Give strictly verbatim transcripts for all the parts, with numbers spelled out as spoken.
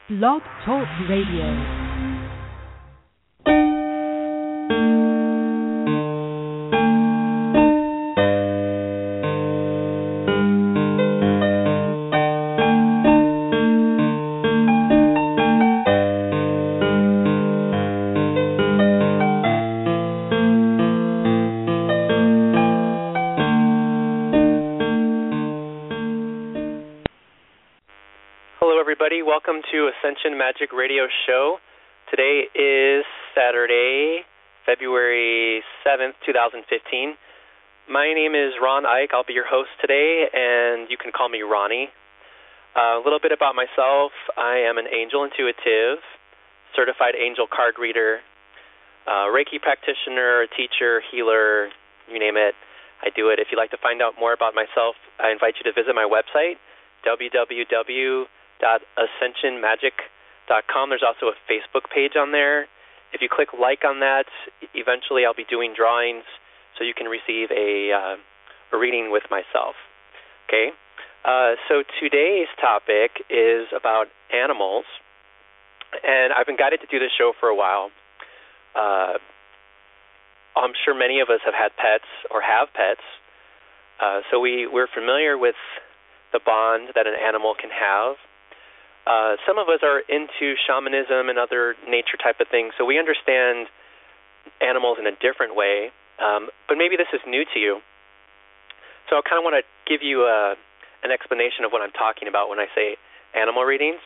Blog Talk Radio. Welcome to Ascension Magic Radio Show. Today is Saturday, February seventh, twenty fifteen. My name is Ron Ike. I'll be your host today, and you can call me Ronnie. Uh, a little bit about myself. I am an angel intuitive, certified angel card reader, uh, Reiki practitioner, teacher, healer, you name it. I do it. If you'd like to find out more about myself, I invite you to visit my website, w w w dot ascension magic dot com. There's also a Facebook page on there. If you click like on that, eventually I'll be doing drawings so you can receive a, uh, a reading with myself. Okay? Uh, so today's topic is about animals, and I've been guided to do this show for a while. Uh, I'm sure many of us have had pets or have pets, uh, so we, we're familiar with the bond that an animal can have. Uh, some of us are into shamanism and other nature type of things, so we understand animals in a different way, um, but maybe this is new to you. So I kind of want to give you a, an explanation of what I'm talking about when I say animal readings.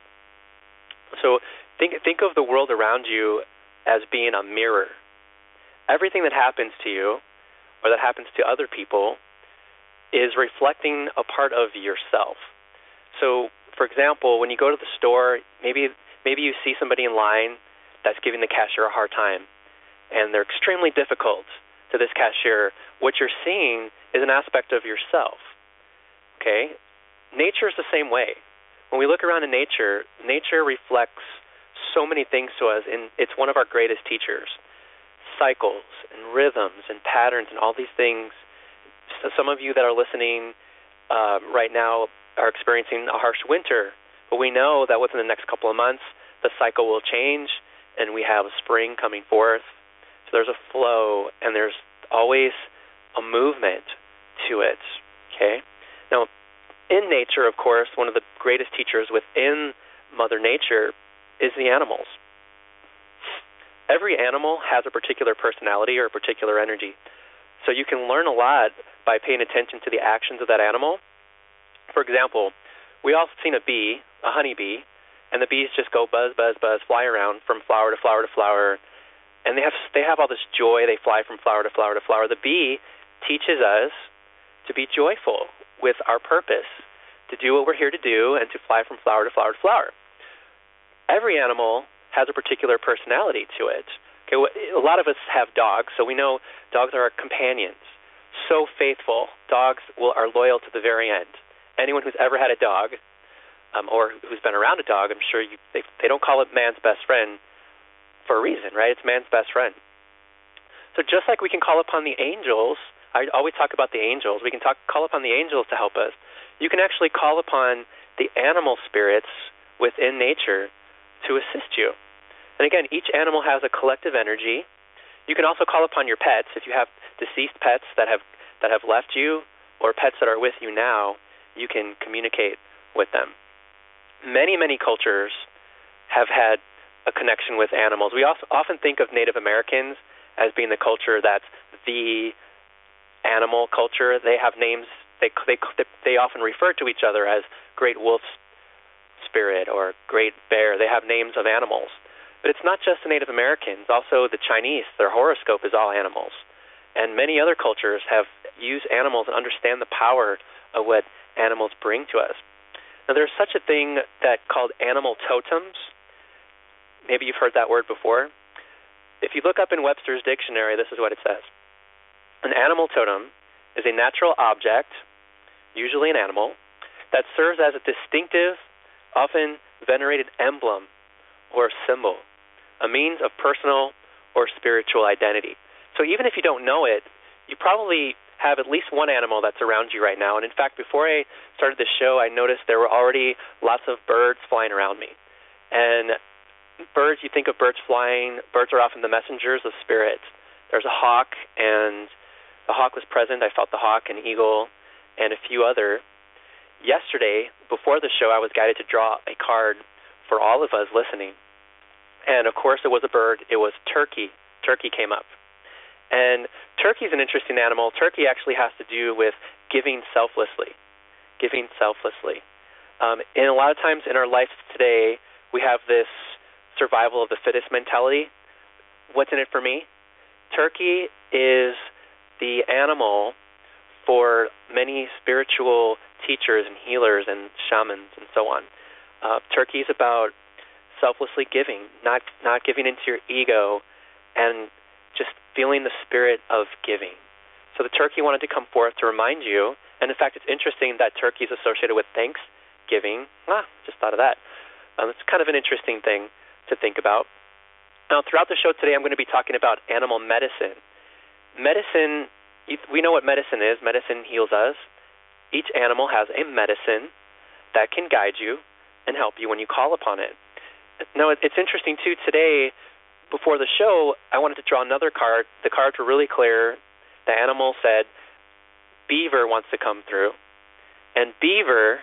So think, think of the world around you as being a mirror. Everything that happens to you or that happens to other people is reflecting a part of yourself. So for example, when you go to the store, maybe maybe you see somebody in line that's giving the cashier a hard time, and they're extremely difficult to this cashier. What you're seeing is an aspect of yourself, okay? Nature is the same way. When we look around in nature, nature reflects so many things to us, and it's one of our greatest teachers. Cycles and rhythms and patterns and all these things. So some of you that are listening uh, right now are experiencing a harsh winter, but we know that within the next couple of months, the cycle will change, and we have spring coming forth. So there's a flow, and there's always a movement to it, okay? Now, in nature, of course, one of the greatest teachers within Mother Nature is the animals. Every animal has a particular personality or a particular energy, so you can learn a lot by paying attention to the actions of that animal. For example, we all have seen a bee, a honeybee, and the bees just go buzz, buzz, buzz, fly around from flower to flower to flower, and they have they have all this joy. They fly from flower to flower to flower. The bee teaches us to be joyful with our purpose, to do what we're here to do, and to fly from flower to flower to flower. Every animal has a particular personality to it. Okay, a lot of us have dogs, so we know dogs are our companions. So faithful. Dogs will are loyal to the very end. Anyone who's ever had a dog um, or who's been around a dog, I'm sure you, they, they don't call it man's best friend for a reason, right? It's man's best friend. So just like we can call upon the angels, I always talk about the angels, we can talk, call upon the angels to help us. You can actually call upon the animal spirits within nature to assist you. And again, each animal has a collective energy. You can also call upon your pets. If you have deceased pets that have that have left you or pets that are with you now, you can communicate with them. Many, many cultures have had a connection with animals. We also often think of Native Americans as being the culture that's the animal culture. They have names. They they they often refer to each other as Great Wolf Spirit or Great Bear. They have names of animals. But it's not just the Native Americans. Also the Chinese, their horoscope is all animals. And many other cultures have used animals and understand the power of what animals bring to us. Now, there's such a thing that called animal totems. Maybe you've heard that word before. If you look up in Webster's dictionary, this is what it says. An animal totem is a natural object, usually an animal, that serves as a distinctive, often venerated emblem or symbol, a means of personal or spiritual identity. So even if you don't know it, you probably have at least one animal that's around you right now. And in fact, before I started the show, I noticed there were already lots of birds flying around me. And birds, you think of birds flying, birds are often the messengers of spirits. There's a hawk, and the hawk was present. I felt the hawk, an eagle, and a few other. Yesterday, before the show, I was guided to draw a card for all of us listening. And, of course, it was a bird. It was turkey. Turkey came up. And turkey is an interesting animal. Turkey actually has to do with giving selflessly, giving selflessly. Um, and a lot of times in our life today, we have this survival of the fittest mentality. What's in it for me? Turkey is the animal for many spiritual teachers and healers and shamans and so on. Uh, turkey is about selflessly giving, not not giving into your ego, and just feeling the spirit of giving. So the turkey wanted to come forth to remind you, and in fact it's interesting that turkey is associated with thanksgiving. Ah, just thought of that. Um, it's kind of an interesting thing to think about. Now, throughout the show today, I'm going to be talking about animal medicine. Medicine, we know what medicine is. Medicine heals us. Each animal has a medicine that can guide you and help you when you call upon it. Now, it's interesting, too, today, before the show, I wanted to draw another card. The cards were really clear. The animal said, beaver wants to come through. And beaver,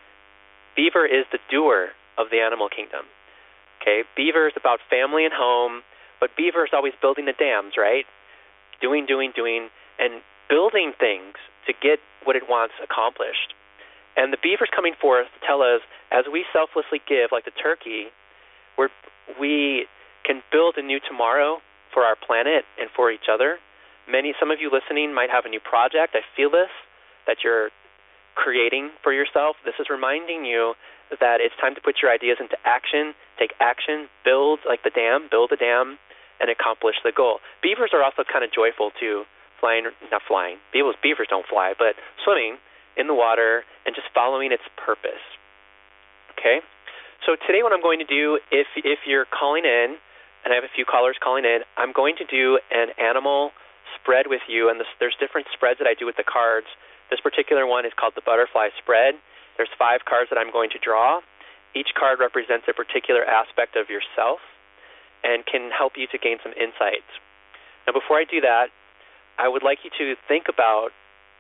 beaver is the doer of the animal kingdom. Okay, beaver is about family and home, but beaver is always building the dams, right? Doing, doing, doing, and building things to get what it wants accomplished. And the beaver's coming forth to tell us, as we selflessly give, like the turkey, we're, we can build a new tomorrow for our planet and for each other. Many, some of you listening might have a new project. I feel this, that you're creating for yourself. This is reminding you that it's time to put your ideas into action, take action, build like the dam, build a dam, and accomplish the goal. Beavers are also kind of joyful too, flying, not flying. Beavers, beavers don't fly, but swimming in the water and just following its purpose. Okay? So today what I'm going to do, if if you're calling in, and I have a few callers calling in, I'm going to do an animal spread with you, and this, there's different spreads that I do with the cards. This particular one is called the butterfly spread. There's five cards that I'm going to draw. Each card represents a particular aspect of yourself and can help you to gain some insights. Now, before I do that, I would like you to think about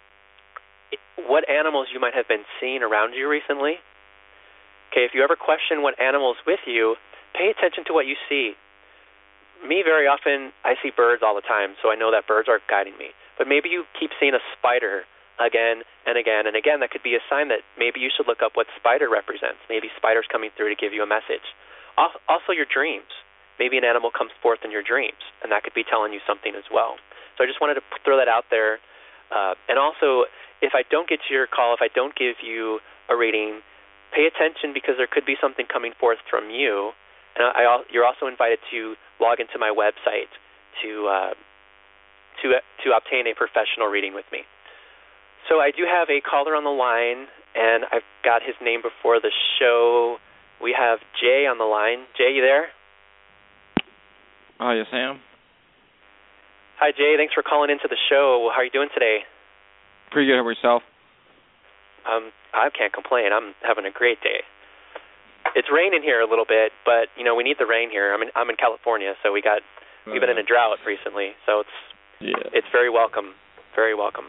what animals you might have been seeing around you recently. Okay, if you ever question what animal's with you, pay attention to what you see. Me, very often, I see birds all the time, so I know that birds are guiding me. But maybe you keep seeing a spider again and again and again. That could be a sign that maybe you should look up what spider represents. Maybe spider's coming through to give you a message. Also your dreams. Maybe an animal comes forth in your dreams, and that could be telling you something as well. So I just wanted to throw that out there. Uh, and also, if I don't get to your call, if I don't give you a reading, pay attention, because there could be something coming forth from you. And I, I, you're also invited to log into my website to uh, to to obtain a professional reading with me. So I do have a caller on the line, and I've got his name before the show. We have Jay on the line. Jay, you there? Oh, yes, I am. Hi, Jay. Thanks for calling into the show. How are you doing today? Pretty good. How about yourself? Um, I can't complain. I'm having a great day. It's raining here a little bit, but you know we need the rain here. I'm in I'm in California, so we got uh, we've been in a drought recently, so it's yeah. it's very welcome, very welcome.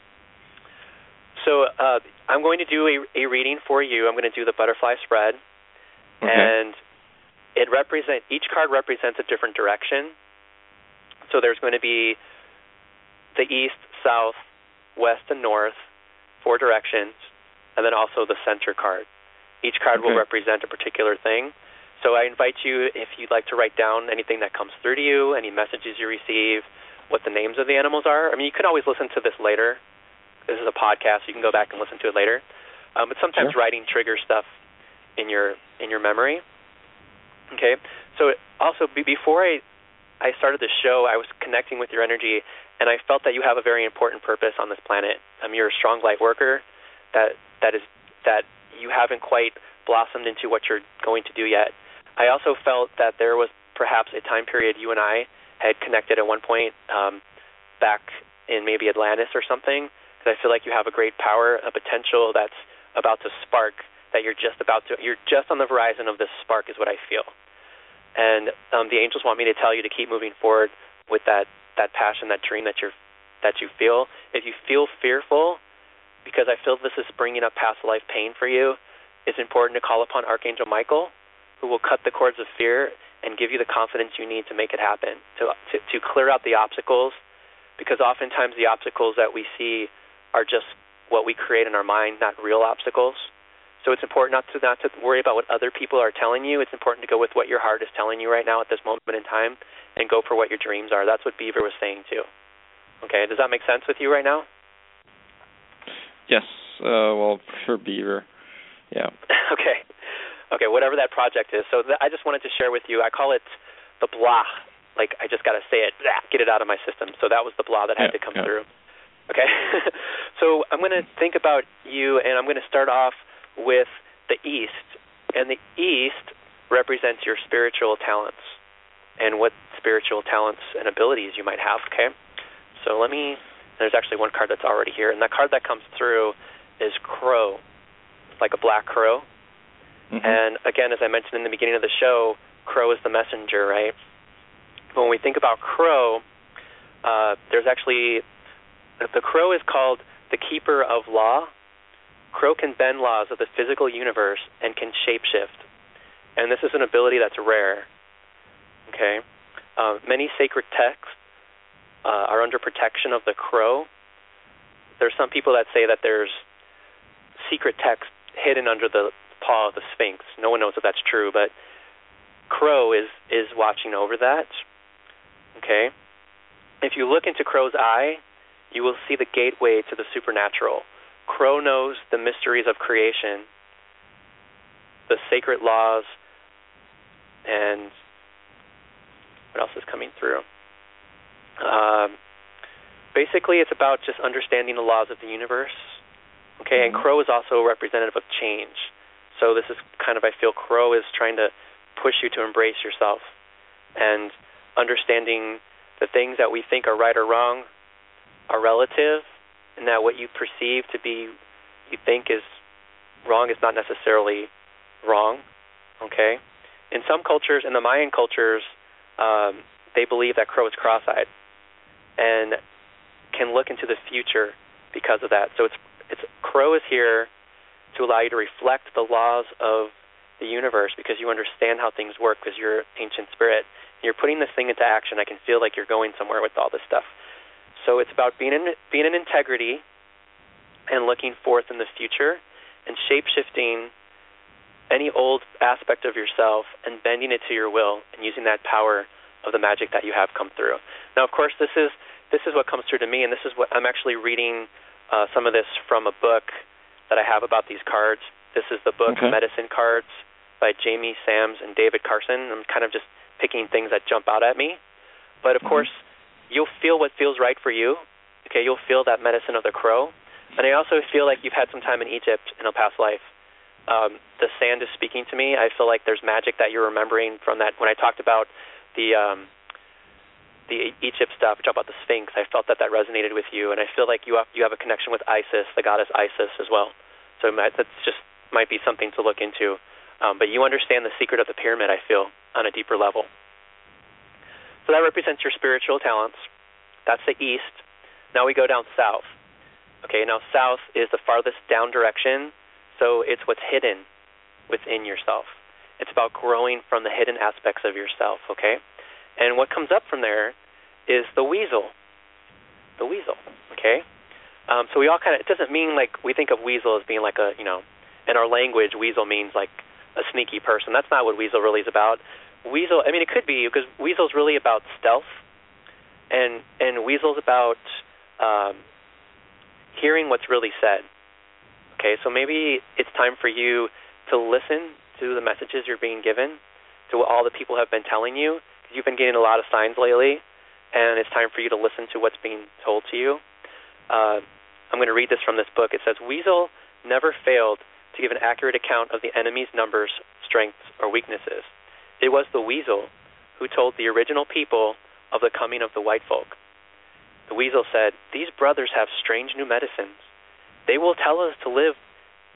So uh, I'm going to do a, a reading for you. I'm going to do the butterfly spread, okay. and it represent each card represents a different direction. So there's going to be the east, south, west, and north, four directions, and then also the center card. Each card okay. will represent a particular thing. So I invite you, if you'd like to write down anything that comes through to you, any messages you receive, what the names of the animals are. I mean, you can always listen to this later. This is a podcast. You can go back and listen to it later. Um, but sometimes sure. writing triggers stuff in your in your memory. Okay. So also, be, before I, I started the show, I was connecting with your energy, and I felt that you have a very important purpose on this planet. Um, you're a strong light worker. That that is that you haven't quite blossomed into what you're going to do yet. I also felt that there was perhaps a time period you and I had connected at one point um, back in maybe Atlantis or something, because I feel like you have a great power, a potential that's about to spark that you're just about to, you're just on the horizon of this spark is what I feel. And um, the angels want me to tell you to keep moving forward with that, that passion, that dream that you're that you feel. If you feel fearful, because I feel this is bringing up past life pain for you, it's important to call upon Archangel Michael, who will cut the cords of fear and give you the confidence you need to make it happen, to to, to clear out the obstacles, because oftentimes the obstacles that we see are just what we create in our mind, not real obstacles. So it's important not to not to worry about what other people are telling you. It's important to go with what your heart is telling you right now at this moment in time, and go for what your dreams are. That's what Beaver was saying too. Okay, does that make sense with you right now? Yes, uh, well, for Beaver, yeah. okay, okay, whatever that project is. So th- I just wanted to share with you, I call it the blah, like I just got to say it, blah, get it out of my system. So that was the blah that had yeah, to come yeah. through. Okay, so I'm going to think about you, and I'm going to start off with the East, and the East represents your spiritual talents and what spiritual talents and abilities you might have, okay? So let me, there's actually one card that's already here, and that card that comes through is Crow, like a black crow. Mm-hmm. And again, as I mentioned in the beginning of the show, Crow is the messenger, right? But when we think about Crow, uh, there's actually, the Crow is called the keeper of law. Crow can bend laws of the physical universe and can shapeshift. And this is an ability that's rare, okay? Uh, many sacred texts Uh, are under protection of the Crow. There's some people that say that there's secret text hidden under the paw of the Sphinx. No one knows if that's true, but Crow is, is watching over that. Okay? If you look into Crow's eye, you will see the gateway to the supernatural. Crow knows the mysteries of creation, the sacred laws, and what else is coming through? Um, basically, it's about just understanding the laws of the universe. Okay, mm-hmm. And Crow is also a representative of change. So this is kind of, I feel, Crow is trying to push you to embrace yourself and understanding the things that we think are right or wrong are relative, and that what you perceive to be, you think is wrong is not necessarily wrong. Okay, in some cultures, in the Mayan cultures, um, they believe that Crow is cross-eyed and can look into the future because of that. So it's it's Crow is here to allow you to reflect the laws of the universe, because you understand how things work, because you're ancient spirit. You're putting this thing into action. I can feel like you're going somewhere with all this stuff. So it's about being in being in integrity and looking forth in the future and shape-shifting any old aspect of yourself and bending it to your will and using that power of the magic that you have come through. Now, of course, this is this is what comes through to me, and this is what I'm actually reading uh, some of this from a book that I have about these cards. This is the book okay. Medicine Cards by Jamie Sams and David Carson. I'm kind of just picking things that jump out at me. But, of mm-hmm. course, you'll feel what feels right for you. Okay, you'll feel that medicine of the Crow. And I also feel like you've had some time in Egypt in a past life. Um, the sand is speaking to me. I feel like there's magic that you're remembering from that. When I talked about the um, the Egypt stuff, which about the Sphinx, I felt that that resonated with you, and I feel like you have, you have a connection with Isis, the goddess Isis, as well. So that's just might be something to look into. Um, but you understand the secret of the pyramid, I feel, on a deeper level. So that represents your spiritual talents. That's the East. Now we go down south. Okay, now south is the farthest down direction, so it's what's hidden within yourself. It's about growing from the hidden aspects of yourself, okay? And what comes up from there is the weasel. The weasel, okay? Um, so we all kind of, it doesn't mean like we think of weasel as being like a, you know, in our language, weasel means like a sneaky person. That's not what weasel really is about. Weasel, I mean, it could be, because weasel's really about stealth, and and weasel's about um, hearing what's really said. Okay, so maybe it's time for you to listen to the messages you're being given, to what all the people have been telling you. You've been getting a lot of signs lately, and it's time for you to listen to what's being told to you. Uh, I'm going to read this from this book. It says, Weasel never failed to give an accurate account of the enemy's numbers, strengths, or weaknesses. It was the weasel who told the original people of the coming of the white folk. The weasel said, "These brothers have strange new medicines. They will tell us to live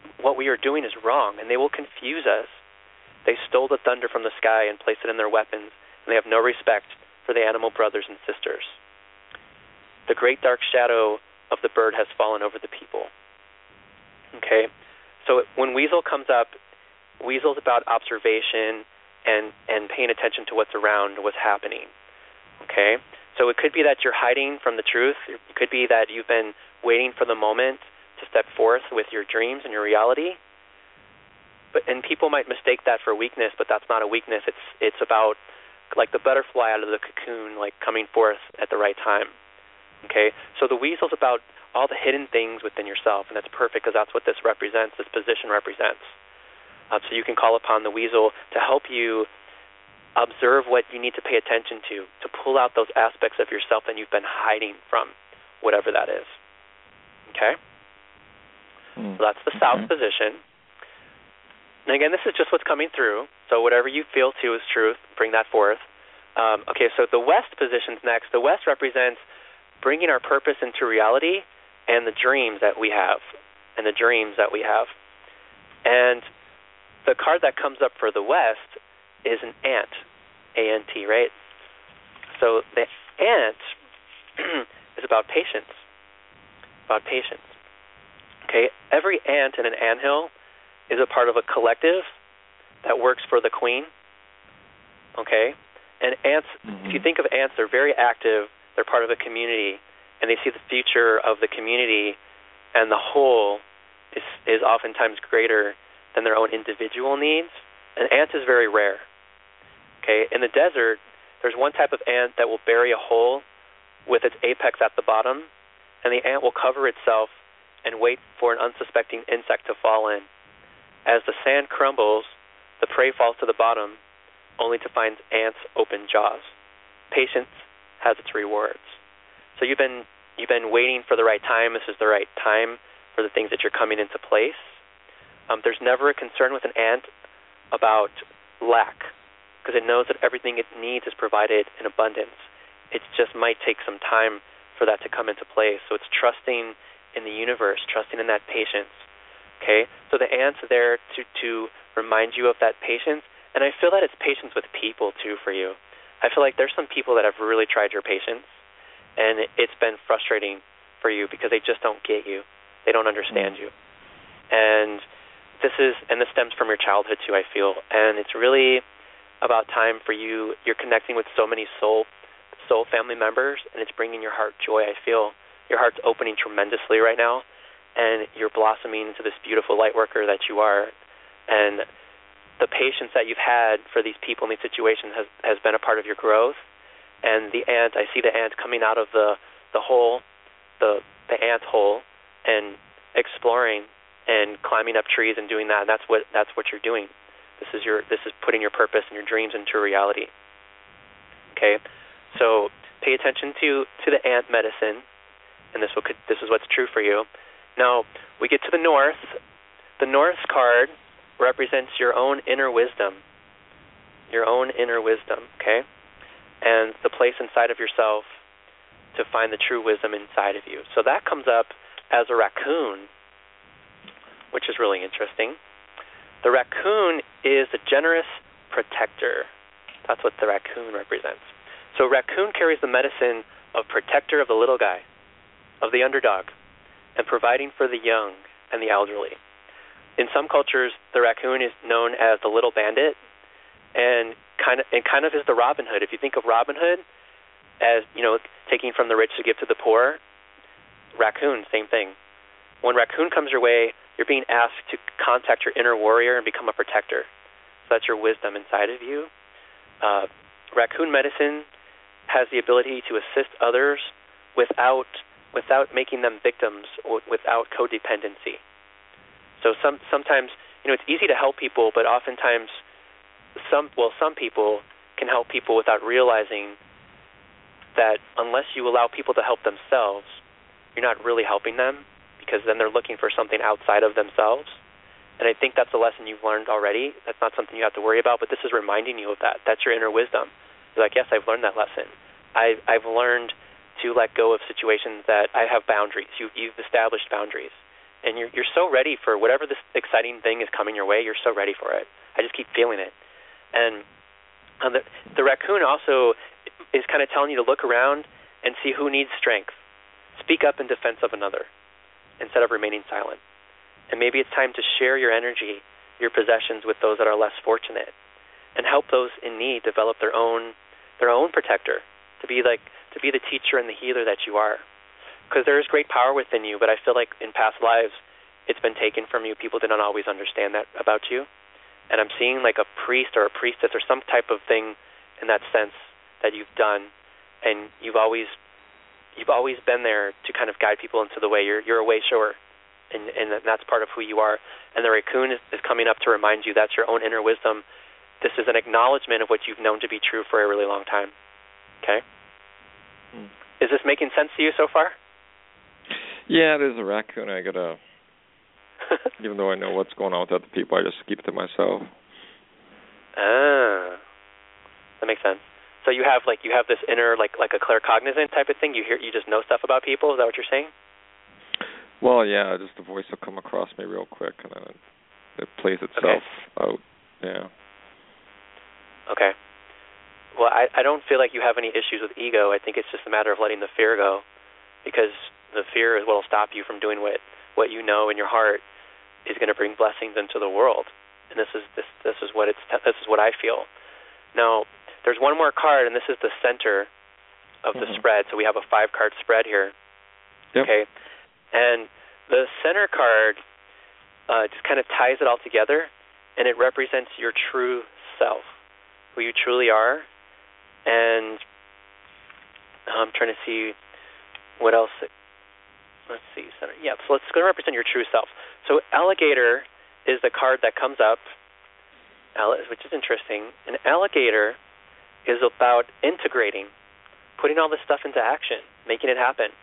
what we are doing is wrong, and they will confuse us. They stole the thunder from the sky and placed it in their weapons, and they have no respect for the animal brothers and sisters. The great dark shadow of the bird has fallen over the people. Okay? So when weasel comes up, weasel's about observation and, and paying attention to what's around, what's happening. Okay? So it could be that you're hiding from the truth. It could be that you've been waiting for the moment to step forth with your dreams and your reality. But and people might mistake that for weakness, but that's not a weakness. It's it's about like the butterfly out of the cocoon, like coming forth at the right time. Okay? So the weasel's about all the hidden things within yourself, and that's perfect because that's what this represents, this position represents. Uh, so you can call upon the weasel to help you observe what you need to pay attention to, to pull out those aspects of yourself that you've been hiding from, whatever that is. Okay? Mm. So that's the south mm-hmm. position. And again, this is just what's coming through, so whatever you feel too is truth, bring that forth. Um, okay, so the west position's next. The west represents bringing our purpose into reality and the dreams that we have, and the dreams that we have. And the card that comes up for the west is an ant, A N T, right? So the ant is about patience, about patience. Okay, every ant in an anthill is a part of a collective that works for the queen. Okay, and ants, mm-hmm. if you think of ants, they're very active. They're part of a community, and they see the future of the community, and the whole is is oftentimes greater than their own individual needs. An ant is very rare. Okay, in the desert, there's one type of ant that will bury a hole with its apex at the bottom, and the ant will cover itself and wait for an unsuspecting insect to fall in. As the sand crumbles, the prey falls to the bottom, only to find ants' open jaws. Patience has its rewards. So you've been you've been waiting for the right time. This is the right time for the things that you're coming into place. Um, there's never a concern with an ant about lack, because it knows that everything it needs is provided in abundance. It just might take some time for that to come into place. So it's trusting in the universe, trusting in that patience. Okay, so the ant's there to, to remind you of that patience, and I feel that it's patience with people too for you. I feel like there's some people that have really tried your patience, and it's been frustrating for you because they just don't get you. They don't understand mm-hmm. you. And this is, and this stems from your childhood too, I feel, and it's really about time for you. You're connecting with so many soul, soul family members, and it's bringing your heart joy, I feel. Your heart's opening tremendously right now, and you're blossoming into this beautiful light worker that you are. And the patience that you've had for these people in these situations has, has been a part of your growth. And the ant, I see the ant coming out of the, the hole, the the ant hole, and exploring and climbing up trees and doing that. And that's what that's what you're doing. This is your this is putting your purpose and your dreams into reality. Okay, so pay attention to, to the ant medicine, and this will this is what's true for you. Now we get to the north. The north card represents your own inner wisdom, your own inner wisdom. Okay, and the place inside of yourself to find the true wisdom inside of you. So that comes up as a raccoon, which is really interesting. The raccoon is a generous protector. That's what the raccoon represents. So raccoon carries the medicine of protector of the little guy, of the underdog, and providing for the young and the elderly. In some cultures, the raccoon is known as the little bandit, and kind of and kind of is the Robin Hood. If you think of Robin Hood as, you know, taking from the rich to give to the poor, raccoon, same thing. When raccoon comes your way, you're being asked to contact your inner warrior and become a protector. So that's your wisdom inside of you. Uh, raccoon medicine has the ability to assist others without without making them victims or without codependency. So some sometimes, you know, it's easy to help people, but oftentimes some well some people can help people without realizing that unless you allow people to help themselves, you're not really helping them, because then they're looking for something outside of themselves. And I think that's a lesson you've learned already. That's not something you have to worry about, but this is reminding you of that. That's your inner wisdom. You're like, yes, I've learned that lesson. I, I've learned to let go of situations that I have boundaries. You, you've established boundaries. and you're you're so ready for whatever this exciting thing is coming your way. You're so ready for it. I just keep feeling it. And uh, the the raccoon also is kind of telling you to look around and see who needs strength. Speak up in defense of another instead of remaining silent. And maybe it's time to share your energy, your possessions with those that are less fortunate, and help those in need develop their own their own protector, to be like to be the teacher and the healer that you are. Because there is great power within you, but I feel like in past lives it's been taken from you. People did not always understand that about you. And I'm seeing like a priest or a priestess or some type of thing in that sense that you've done, and you've always you've always been there to kind of guide people into the way. You're you're a way shower, and, and that's part of who you are. And the raccoon is, is coming up to remind you that's your own inner wisdom. This is an acknowledgement of what you've known to be true for a really long time. Okay? Hmm. Is this making sense to you so far? Yeah, it is a raccoon. I gotta, even though I know what's going on with other people, I just keep it to myself. Ah, that makes sense. So you have like you have this inner like like a claircognizant type of thing. You hear you just know stuff about people. Is that what you're saying? Well, yeah, just the voice will come across me real quick, and then it, it plays itself okay. out. Yeah. Okay. Well, I, I don't feel like you have any issues with ego. I think it's just a matter of letting the fear go, because the fear is what will stop you from doing what, what you know in your heart is going to bring blessings into the world. And this is this this is what it's this is what I feel. Now, there's one more card, and this is the center of the mm-hmm. spread. So we have a five card spread here. Yep. Okay. And the center card uh, just kind of ties it all together, and it represents your true self, who you truly are. And I'm trying to see what else. It, let's see, center. Yeah, so it's going to represent your true self. So alligator is the card that comes up, which is interesting. An alligator is about integrating, putting all this stuff into action, making it happen.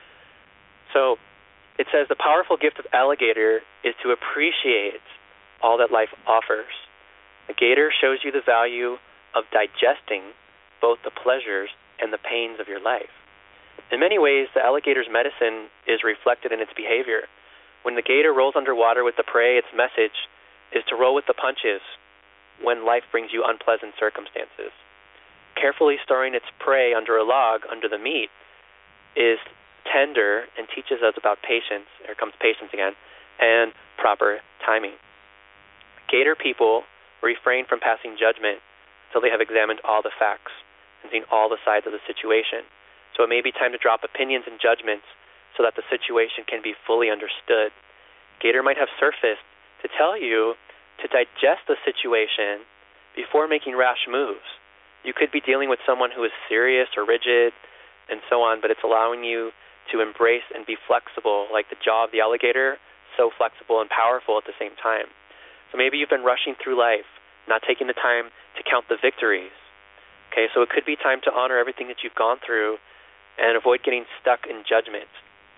So it says the powerful gift of alligator is to appreciate all that life offers. The gator shows you the value of digesting both the pleasures and the pains of your life. In many ways, the alligator's medicine is reflected in its behavior. When the gator rolls underwater with the prey, its message is to roll with the punches when life brings you unpleasant circumstances. Carefully storing its prey under a log under the meat is tender and teaches us about patience, here comes patience again, and proper timing. Gator people refrain from passing judgment until they have examined all the facts and seen all the sides of the situation. So it may be time to drop opinions and judgments so that the situation can be fully understood. Gator might have surfaced to tell you to digest the situation before making rash moves. You could be dealing with someone who is serious or rigid and so on, but it's allowing you to embrace and be flexible, like the jaw of the alligator, so flexible and powerful at the same time. So maybe you've been rushing through life, not taking the time to count the victories. Okay, so it could be time to honor everything that you've gone through and avoid getting stuck in judgment.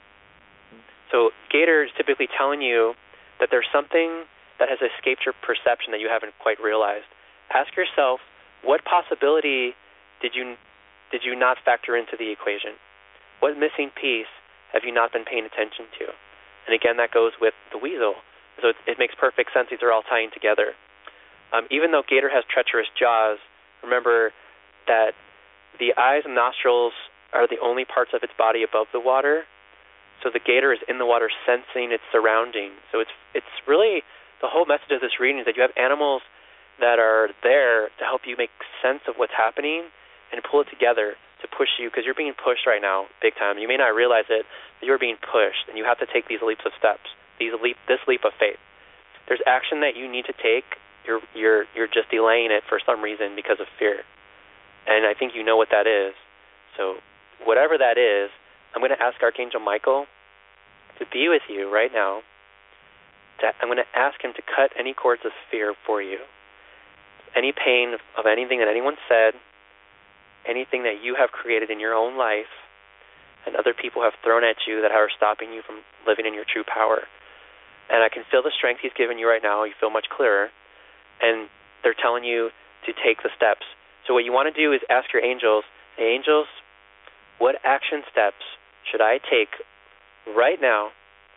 So Gator is typically telling you that there's something that has escaped your perception that you haven't quite realized. Ask yourself, what possibility did you did you not factor into the equation? What missing piece have you not been paying attention to? And again, that goes with the weasel. So it, it makes perfect sense. These are all tying together. Um, even though Gator has treacherous jaws, remember that the eyes and nostrils are the only parts of its body above the water. So the gator is in the water sensing its surroundings. So it's it's really, the whole message of this reading is that you have animals that are there to help you make sense of what's happening and pull it together to push you, because you're being pushed right now big time. You may not realize it, but you're being pushed, and you have to take these leaps of steps, these leap, this leap of faith. There's action that you need to take. You're you're you're just delaying it for some reason because of fear. And I think you know what that is. So whatever that is, I'm going to ask Archangel Michael to be with you right now. To, I'm going to ask him to cut any cords of fear for you. Any pain of, of anything that anyone said, anything that you have created in your own life and other people have thrown at you that are stopping you from living in your true power. And I can feel the strength he's given you right now. You feel much clearer. And they're telling you to take the steps. So what you want to do is ask your angels, hey, angels, what action steps should I take right now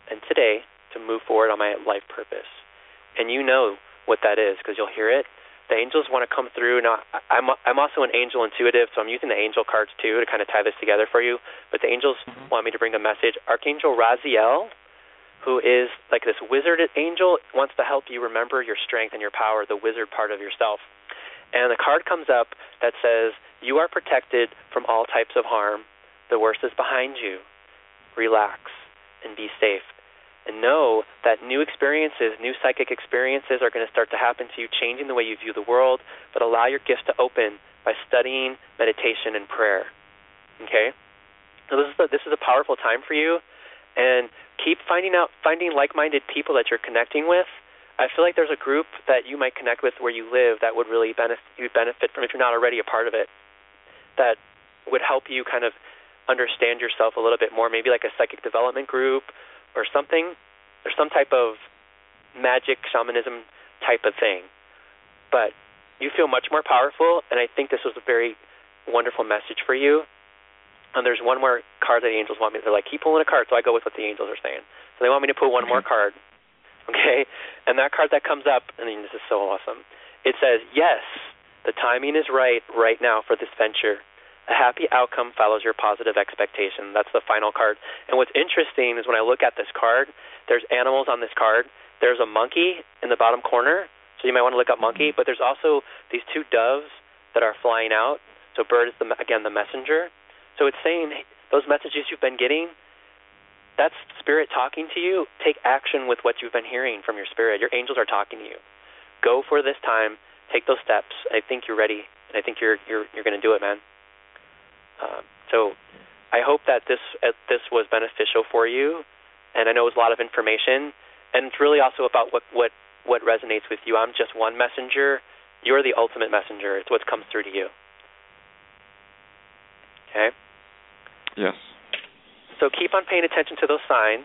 and today to move forward on my life purpose. And you know what that is because you'll hear it. The angels want to come through. Now, I'm I'm also an angel intuitive, so I'm using the angel cards too to kind of tie this together for you. But the angels mm-hmm. want me to bring a message. Archangel Raziel, who is like this wizard angel, wants to help you remember your strength and your power, the wizard part of yourself. And the card comes up that says, you are protected from all types of harm. The worst is behind you. Relax and be safe. And know that new experiences, new psychic experiences are going to start to happen to you, changing the way you view the world, but allow your gifts to open by studying meditation and prayer. Okay? So this is a, this is a powerful time for you, and keep finding out, finding like-minded people that you're connecting with. I feel like there's a group that you might connect with where you live that would really benefit, you would benefit from if you're not already a part of it, that would help you kind of understand yourself a little bit more, maybe like a psychic development group or something, or some type of magic, shamanism type of thing. But you feel much more powerful, and I think this was a very wonderful message for you. And there's one more card that the angels want me to, they're like, keep pulling a card, so I go with what the angels are saying. So they want me to pull one more card, okay? And that card that comes up, I mean, this is so awesome. It says, yes, the timing is right right now for this venture. A happy outcome follows your positive expectation. That's the final card. And what's interesting is when I look at this card, there's animals on this card. There's a monkey in the bottom corner, so you might want to look up monkey, but there's also these two doves that are flying out. So bird is, the, again, the messenger. So it's saying hey, those messages you've been getting, that's spirit talking to you. Take action with what you've been hearing from your spirit. Your angels are talking to you. Go for this time. Take those steps. I think you're ready, and I think you're you're you're going to do it, man. Uh, so I hope that this uh, this was beneficial for you, and I know it was a lot of information, and it's really also about what, what, what resonates with you. I'm just one messenger. You're the ultimate messenger. It's what comes through to you. Okay? Yes. So keep on paying attention to those signs.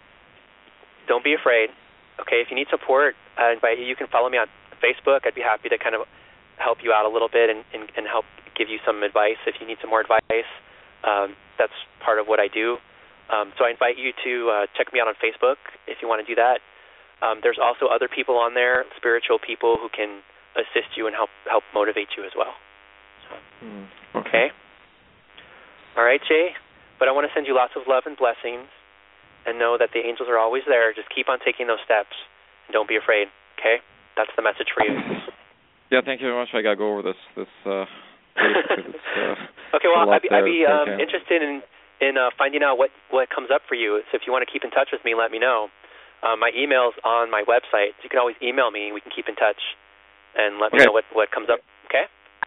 Don't be afraid. Okay, if you need support, I invite you. You can follow me on Facebook. I'd be happy to kind of help you out a little bit and, and, and help give you some advice if you need some more advice. Um, that's part of what I do. Um, so I invite you to uh, check me out on Facebook if you want to do that. Um, there's also other people on there, spiritual people who can assist you and help help motivate you as well. So, mm, okay. okay. All right, Jay. But I want to send you lots of love and blessings, and know that the angels are always there. Just keep on taking those steps, and don't be afraid. Okay. That's the message for you. Yeah. Thank you very much. I gotta go over this. This. Uh... Uh, okay, well, I'd be, I'd be um, interested in in uh, finding out what, what comes up for you. So if you want to keep in touch with me, let me know. Uh, my email's on my website. So you can always email me. We can keep in touch and let me okay. know what, what comes up. Okay?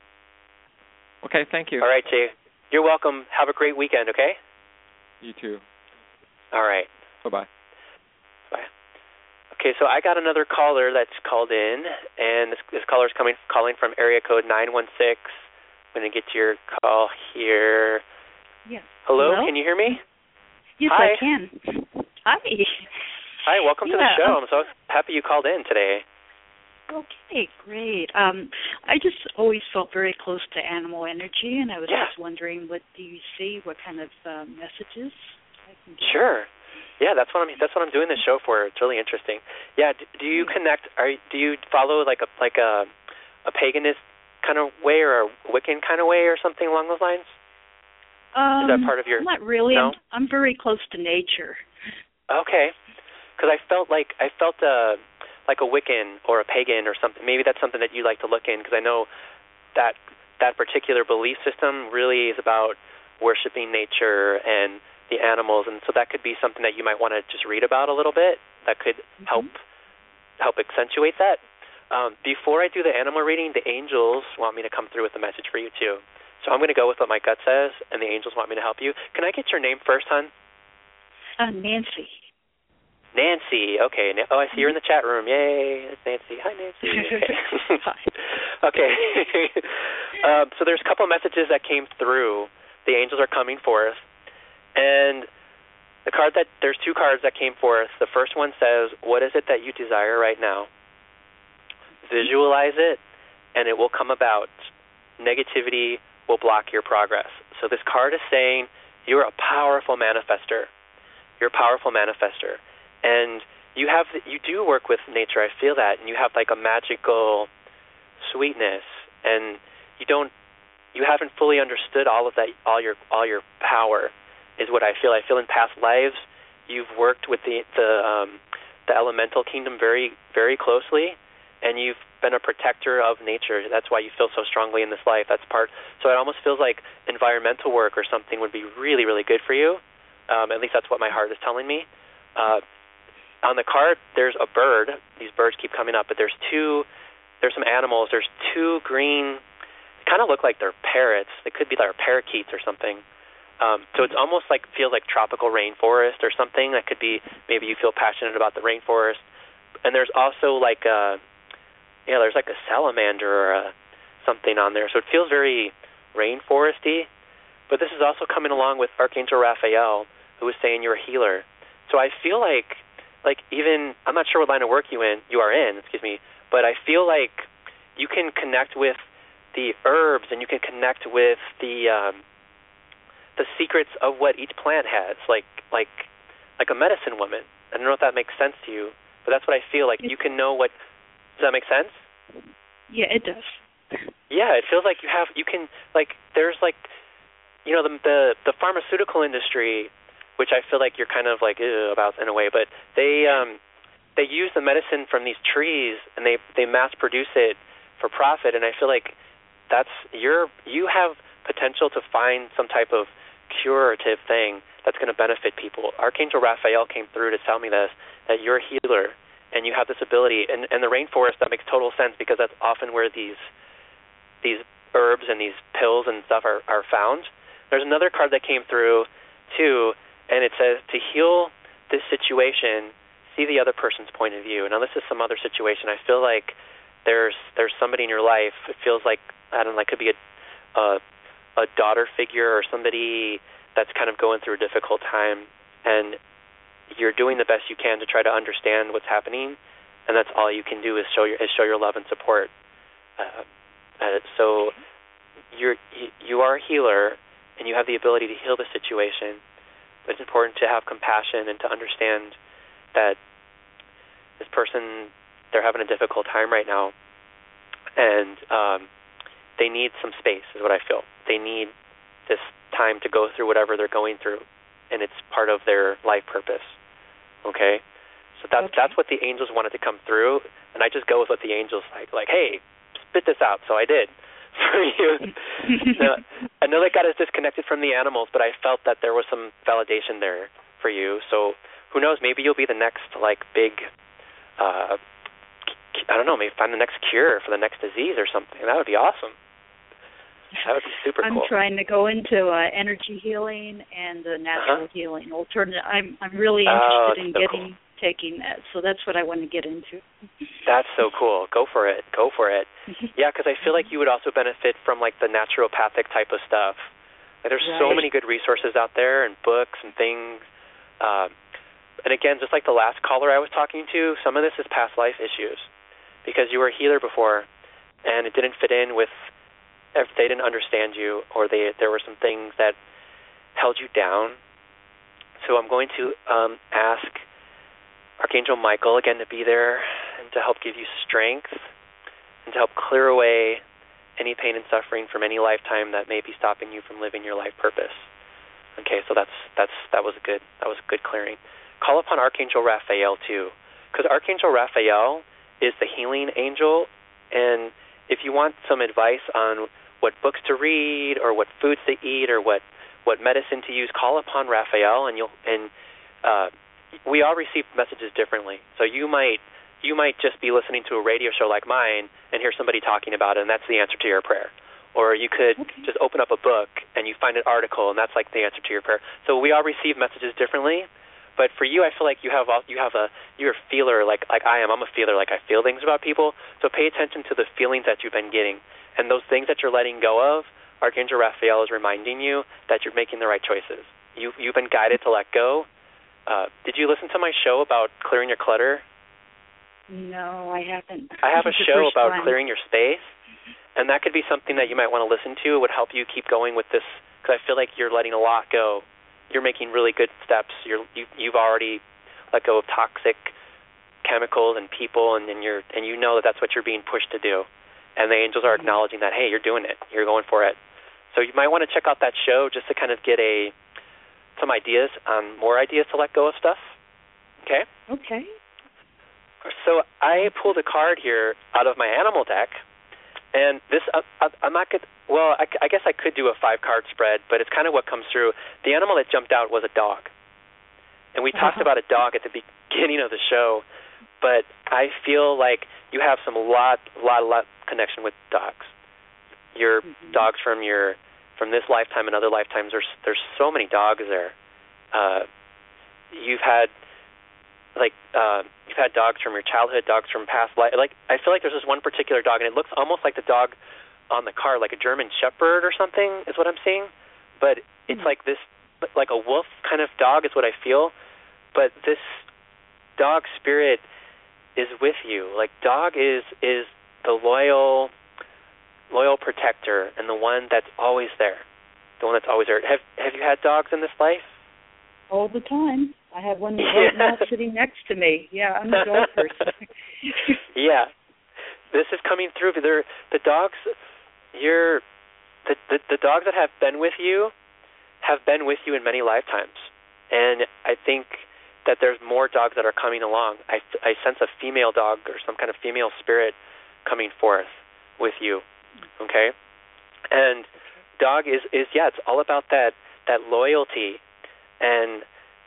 Okay, thank you. All right, Jay. You're welcome. Have a great weekend, okay? You too. All right. Bye-bye. Bye. Okay, so I got another caller that's called in, and this, this caller's coming calling from area code nine one six. I'm going to get to your call here. Yes. Hello, Hello? Can you hear me? Yes, Hi. I can. Hi. Hi, welcome yeah, to the show. um, I'm so happy you called in today. Okay, great. Um, I just always felt very close to animal energy, and I was yeah. just wondering, what do you see? What kind of um, messages I can get? Sure. Yeah, that's what I'm. That's what I'm doing this show for. It's really interesting. Yeah. Do, do you connect? Are do you follow like a like a a paganist kind of way or a Wiccan kind of way or something along those lines? Um, Is that part of your? Not really. No? I'm, I'm very close to nature. Okay, because I felt like I felt uh, like a Wiccan or a pagan or something. Maybe that's something that you like to look in, because I know that that particular belief system really is about worshiping nature and the animals, and so that could be something that you might want to just read about a little bit. That could mm-hmm. help help accentuate that. Um, before I do the animal reading, the angels want me to come through with a message for you, too. So I'm going to go with what my gut says, and the angels want me to help you. Can I get your name first, hon? Uh, Nancy. Nancy. Okay. Oh, I see you're in the chat room. Yay. That's Nancy. Hi, Nancy. Okay. Hi. Okay. um, so there's a couple messages that came through. The angels are coming for us. And the card that there's two cards that came forth. The first one says, what is it that you desire right now? Visualize it, and it will come about. Negativity will block your progress. So this card is saying you're a powerful manifester. You're a powerful manifester. and you have you do work with nature. I feel that, and you have like a magical sweetness, and you don't you haven't fully understood all of that, all your all your power, is what I feel. I feel in past lives you've worked with the the um, the elemental kingdom very very closely, and you've been a protector of nature. That's why you feel so strongly in this life. That's part. So it almost feels like environmental work or something would be really, really good for you. Um, at least that's what my heart is telling me. Uh, on the card, there's a bird. These birds keep coming up, but there's two. There's some animals. There's two green. They kind of look like they're parrots. They could be like parakeets or something. Um, so it's almost like feels like tropical rainforest or something. That could be maybe you feel passionate about the rainforest. And there's also like a Yeah, there's like a salamander or a, something on there. So it feels very rainforesty. But this is also coming along with Archangel Raphael, who is saying you're a healer. So I feel like, like even, I'm not sure what line of work you in, you are in, excuse me, but I feel like you can connect with the herbs and you can connect with the um, the secrets of what each plant has, like like like a medicine woman. I don't know if that makes sense to you, but that's what I feel like. You can know what. Does that make sense? Yeah, it does. Yeah, it feels like you have, you can, like, there's like, you know, the the, the pharmaceutical industry, which I feel like you're kind of like ew, about in a way, but they um, they use the medicine from these trees and they, they mass produce it for profit, and I feel like that's, you're, you have potential to find some type of curative thing that's going to benefit people. Archangel Raphael came through to tell me this, that you're a healer, and you have this ability, and, and the rainforest, that makes total sense because that's often where these these herbs and these pills and stuff are, are found. There's another card that came through, too, and it says, to heal this situation, see the other person's point of view. Now, this is some other situation. I feel like there's there's somebody in your life, it feels like, I don't know, it could be a, a, a daughter figure or somebody that's kind of going through a difficult time, and you're doing the best you can to try to understand what's happening, and that's all you can do is show your is show your love and support. Uh, uh, so you're you, you are a healer, and you have the ability to heal the situation. But it's important to have compassion and to understand that this person, they're having a difficult time right now, and um, they need some space. Is what I feel. They need this time to go through whatever they're going through, and it's part of their life purpose. Okay, so that's okay. That's what the angels wanted to come through, and I just go with what the angels like. Like, hey, spit this out. So I did for you. Now, I know that God is disconnected from the animals, but I felt that there was some validation there for you. So who knows? Maybe you'll be the next like big. Uh, I don't know. Maybe find the next cure for the next disease or something. That would be awesome. That would be super I'm cool. I'm trying to go into uh, energy healing and uh, natural uh-huh. healing, alternative. I'm I'm really interested oh, in so getting cool. taking that, so that's what I want to get into. That's so cool. Go for it. Go for it. Yeah, because I feel like you would also benefit from like the naturopathic type of stuff. Like, there's right. so many good resources out there and books and things. Um, and again, just like the last caller I was talking to, some of this is past life issues because you were a healer before, and it didn't fit in with. If they didn't understand you, or they there were some things that held you down. So I'm going to um, ask Archangel Michael again to be there and to help give you strength and to help clear away any pain and suffering from any lifetime that may be stopping you from living your life purpose. Okay, so that's that's that was a good that was a good clearing. Call upon Archangel Raphael too, because Archangel Raphael is the healing angel, and if you want some advice on what books to read or what foods to eat or what, what medicine to use, call upon Raphael, and you'll and uh, we all receive messages differently. So you might you might just be listening to a radio show like mine and hear somebody talking about it, and that's the answer to your prayer. Or you could okay. just open up a book and you find an article, and that's like the answer to your prayer. So we all receive messages differently. But for you, I feel like you have you have a you're a feeler like like I am. I'm a feeler. Like I feel things about people. So pay attention to the feelings that you've been getting, and those things that you're letting go of. Archangel Raphael is reminding you that you're making the right choices. You you've been guided to let go. Uh, did you listen to my show about clearing your clutter? No, I haven't. I have a show about time. clearing your space, and that could be something that you might want to listen to. It would help you keep going with this, because I feel like you're letting a lot go. You're making really good steps. You're, you, you've already let go of toxic chemicals and people, and, and you're and you know that that's what you're being pushed to do. And the angels are acknowledging that, hey, you're doing it. You're going for it. So you might want to check out that show just to kind of get a some ideas, um, more ideas to let go of stuff. Okay? Okay. So I pulled a card here out of my animal deck, and this uh, I'm not good. Well, I, I guess I could do a five-card spread, but it's kind of what comes through. The animal that jumped out was a dog, and we uh-huh. talked about a dog at the beginning of the show. But I feel like you have some lot, lot, lot connection with dogs. Your mm-hmm. dogs from your from this lifetime and other lifetimes. There's there's so many dogs there. Uh, you've had like uh, you've had dogs from your childhood, dogs from past life. Like I feel like there's this one particular dog, and it looks almost like the dog on the card, like a German Shepherd or something, is what I'm seeing. But it's mm-hmm. like this, like a wolf kind of dog is what I feel. But this dog spirit is with you. Like dog is is the loyal loyal protector and the one that's always there. The one that's always there. Have have you had dogs in this life? All the time. I have one right now sitting next to me. Yeah, I'm a dog person. Yeah. This is coming through. They're, the dogs you're the, the the dogs that have been with you have been with you in many lifetimes. And I think that there's more dogs that are coming along. I, I sense a female dog or some kind of female spirit coming forth with you, okay? And dog is, is yeah, it's all about that, that loyalty and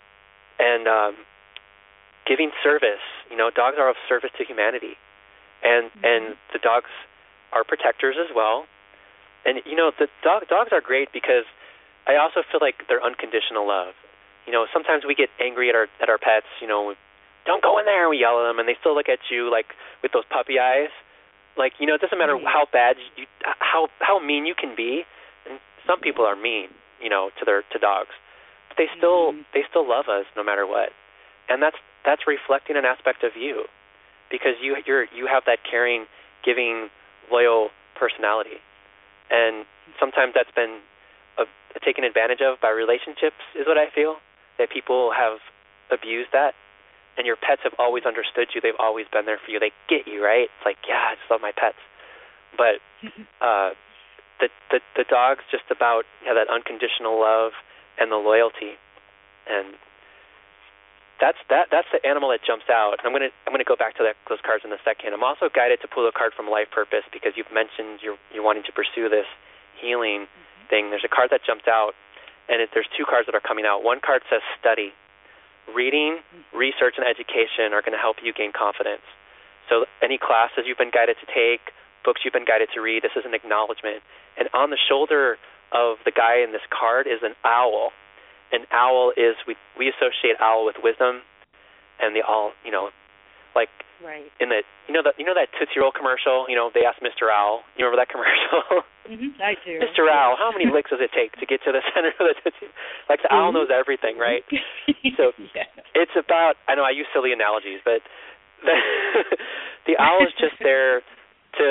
and um, giving service. You know, dogs are of service to humanity. And mm-hmm. and the dogs are protectors as well. And, you know, the dog, dogs are great because I also feel like they're unconditional love. You know, sometimes we get angry at our at our pets, you know, don't go in there, and we yell at them, and they still look at you like with those puppy eyes. Like, you know, it doesn't matter mm-hmm. how bad you, how how mean you can be. And some people are mean, you know, to their to dogs, but they still mm-hmm. they still love us no matter what, and that's that's reflecting an aspect of you, because you you're you have that caring, giving, loyal personality, and sometimes that's been uh, taken advantage of by relationships, is what I feel. That people have abused that, and your pets have always understood you. They've always been there for you. They get you, right? It's like, yeah, I just love my pets. But uh, the, the the dog's just about yeah, that unconditional love and the loyalty, and that's that that's the animal that jumps out. I'm gonna I'm gonna go back to that, those cards in a second. I'm also guided to pull a card from Life Purpose because you've mentioned you're you're wanting to pursue this healing mm-hmm. thing. There's a card that jumped out. And it, there's two cards that are coming out. One card says study. Reading, research, and education are going to help you gain confidence. So any classes you've been guided to take, books you've been guided to read, this is an acknowledgement. And on the shoulder of the guy in this card is an owl. An owl is, we we associate owl with wisdom, and the all, you know, like right. in the, you know, the, you know that Tootsie Roll commercial, you know, they asked Mister Owl. You remember that commercial? Mm-hmm, I do. Mister Owl, how many licks does it take to get to the center of the Tootsie? Like the mm-hmm. owl knows everything, right? So yeah. It's about, I know I use silly analogies, but the, the owl is just there to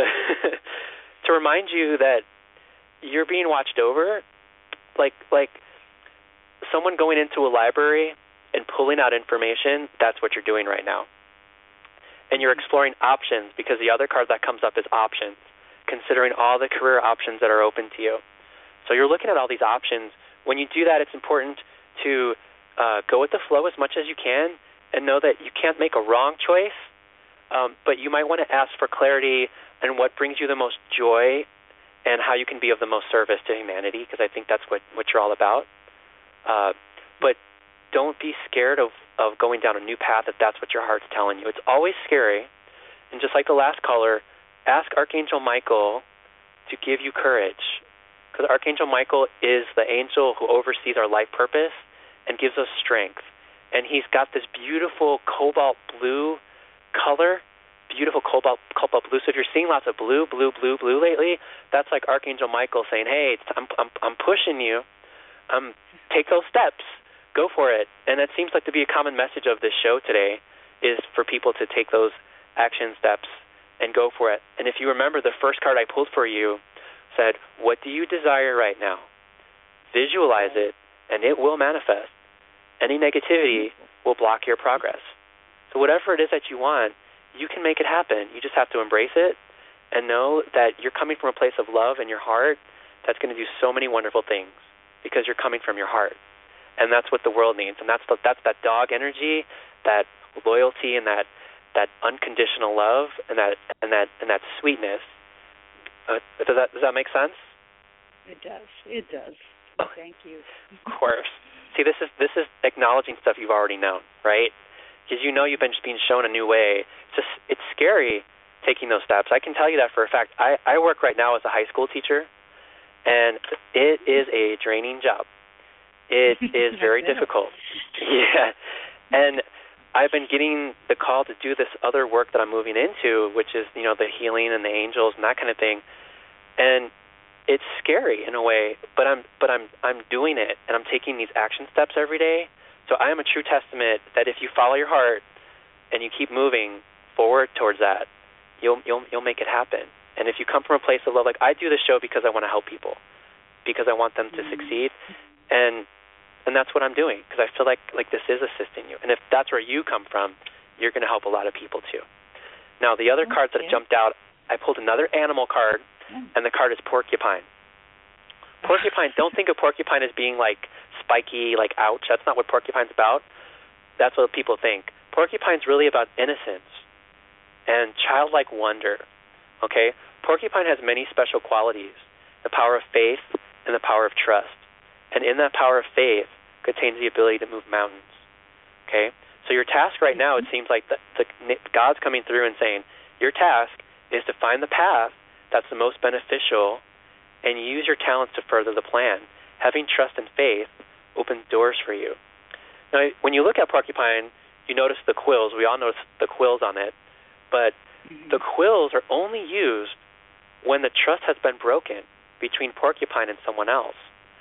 to remind you that you're being watched over, like like someone going into a library and pulling out information. That's what you're doing right now. And you're exploring options, because the other card that comes up is options, considering all the career options that are open to you. So you're looking at all these options. When you do that, it's important to uh, go with the flow as much as you can and know that you can't make a wrong choice, um, but you might want to ask for clarity on what brings you the most joy and how you can be of the most service to humanity, because I think that's what, what you're all about. Uh, but don't be scared of, of going down a new path if that's what your heart's telling you. It's always scary. And just like the last caller, ask Archangel Michael to give you courage, because Archangel Michael is the angel who oversees our life purpose and gives us strength. And he's got this beautiful cobalt blue color, beautiful cobalt cobalt blue. So if you're seeing lots of blue, blue, blue, blue lately, that's like Archangel Michael saying, hey, I'm I'm, I'm pushing you. Um, take those steps. Go for it. And it seems like to be a common message of this show today is for people to take those action steps and go for it. And if you remember, the first card I pulled for you said, what do you desire right now? Visualize it, and it will manifest. Any negativity will block your progress. So whatever it is that you want, you can make it happen. You just have to embrace it and know that you're coming from a place of love in your heart that's going to do so many wonderful things because you're coming from your heart. And that's what the world needs. And that's the, that's that dog energy, that loyalty, and that, that unconditional love, and that and that and that sweetness. Uh, does that does that make sense? It does. It does. Thank you. Of course. See, this is this is acknowledging stuff you've already known, right? Because you know you've been being shown a new way. It's just, it's scary taking those steps. I can tell you that for a fact. I, I work right now as a high school teacher, and it is a draining job. It is very difficult. Yeah. And I've been getting the call to do this other work that I'm moving into, which is, you know, the healing and the angels and that kind of thing. And it's scary in a way, but I'm but I'm I'm doing it, and I'm taking these action steps every day. So I am a true testament that if you follow your heart and you keep moving forward towards that, you'll you'll you'll make it happen. And if you come from a place of love, like I do this show because I want to help people, because I want them to mm-hmm. succeed, and and that's what I'm doing, because I feel like like this is assisting you. And if that's where you come from, you're going to help a lot of people too. Now the other okay. cards that jumped out, I pulled another animal card, and the card is porcupine. Porcupine, don't think of porcupine as being like spiky, like ouch. That's not what porcupine's about. That's what people think. Porcupine's really about innocence and childlike wonder. Okay? Porcupine has many special qualities, the power of faith and the power of trust. And in that power of faith contains the ability to move mountains. Okay? So your task right now, it seems like the, the, God's coming through and saying, your task is to find the path that's the most beneficial and use your talents to further the plan. Having trust and faith opens doors for you. Now, when you look at porcupine, you notice the quills. We all notice the quills on it. But mm-hmm. the quills are only used when the trust has been broken between porcupine and someone else.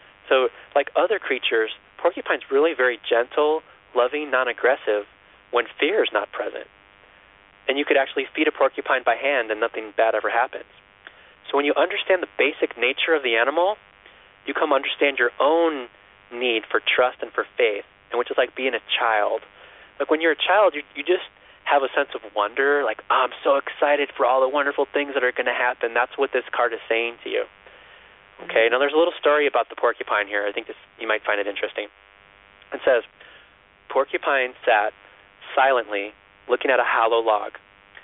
So like other creatures, porcupine's really very gentle, loving, non-aggressive when fear is not present. And you could actually feed a porcupine by hand and nothing bad ever happens. So when you understand the basic nature of the animal, you come understand your own need for trust and for faith, and which is like being a child. Like when you're a child, you you just have a sense of wonder, like, oh, I'm so excited for all the wonderful things that are going to happen. That's what this card is saying to you. Okay, now there's a little story about the porcupine here. I think this you might find it interesting. It says, Porcupine sat silently looking at a hollow log.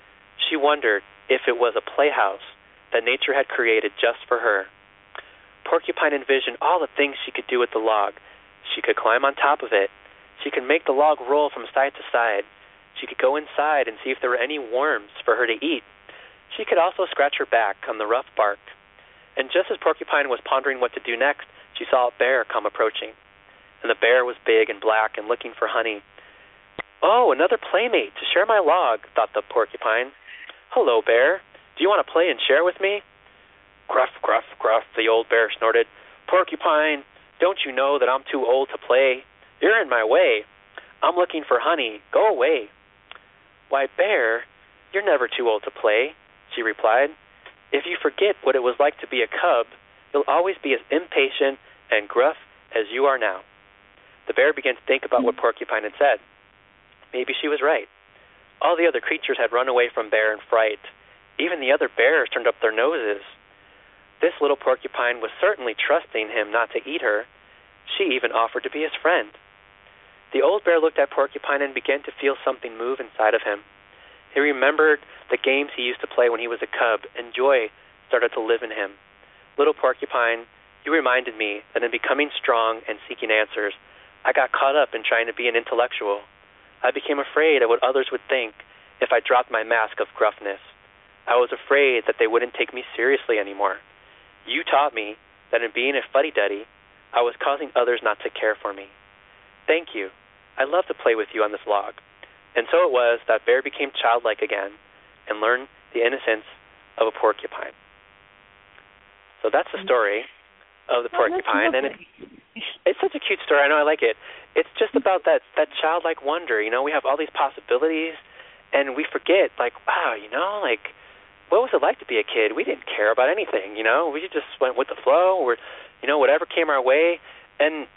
She wondered if it was a playhouse that nature had created just for her. Porcupine envisioned all the things she could do with the log. She could climb on top of it. She could make the log roll from side to side. She could go inside and see if there were any worms for her to eat. She could also scratch her back on the rough bark. And just as Porcupine was pondering what to do next, she saw a bear come approaching. And the bear was big and black and looking for honey. Oh, another playmate to share my log, thought the porcupine. Hello, bear. Do you want to play and share with me? Gruff, gruff, gruff, the old bear snorted. Porcupine, don't you know that I'm too old to play? You're in my way. I'm looking for honey. Go away. Why, bear, you're never too old to play, she replied. If you forget what it was like to be a cub, you'll always be as impatient and gruff as you are now. The bear began to think about what Porcupine had said. Maybe she was right. All the other creatures had run away from bear in fright. Even the other bears turned up their noses. This little porcupine was certainly trusting him not to eat her. She even offered to be his friend. The old bear looked at Porcupine and began to feel something move inside of him. He remembered the games he used to play when he was a cub, and joy started to live in him. Little Porcupine, you reminded me that in becoming strong and seeking answers, I got caught up in trying to be an intellectual. I became afraid of what others would think if I dropped my mask of gruffness. I was afraid that they wouldn't take me seriously anymore. You taught me that in being a fuddy-duddy, I was causing others not to care for me. Thank you. I'd love to play with you on this log. And so it was that Bear became childlike again and learned the innocence of a porcupine. So that's the story of the porcupine. Oh, and it, it's such a cute story. I know, I like it. It's just about that, that childlike wonder. You know, we have all these possibilities, and we forget, like, wow, you know, like, what was it like to be a kid? We didn't care about anything, you know. We just went with the flow, or, you know, whatever came our way. And